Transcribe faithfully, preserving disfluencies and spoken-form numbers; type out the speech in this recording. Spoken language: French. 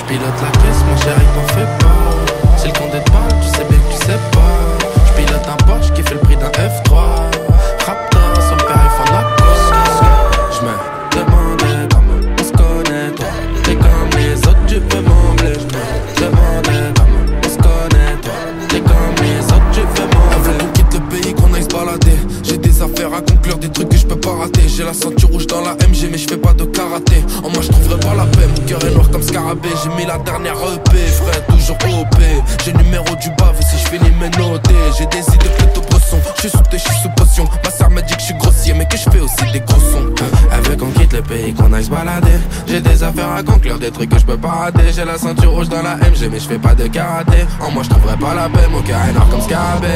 J'pilote la caisse, mon chéri, t'en fais pas. C'est le compte d'être pas, tu sais bien que tu sais pas. J'pilote un Porsche qui fait le prix d'un F trois. Raptor, son père il fait un accord. J'me demandais comment on se connaît, toi. T'es comme les autres, tu peux m'embler. J'me demandais comment on se connaît, toi. T'es comme les autres, tu peux m'embler. Elle veut qu'on quitte le pays, qu'on aille se balader. J'ai des affaires à conclure, des trucs que je peux pas rater. J'ai la ceinture rouge dans la M G, mais je fais pas de karaté. En moi je trouverai pas la paix, mon cœur est noir comme scarabée. J'ai mis la dernière E P, frère, toujours O P. J'ai le numéro du bave si je finis mes notés. J'ai des idées plutôt bresson, je suis sous thé, je suis sous potion. Ma sœur m'a dit que je suis grossier, mais que je fais aussi des gros sons. Elle veut qu'on quitte le pays, qu'on aille se balader. J'ai des affaires à conclure, des trucs que je peux pas rater. J'ai la ceinture rouge dans la M G, mais je fais pas de karaté. En moi je trouverai pas la paix, mon cœur est noir comme scarabée.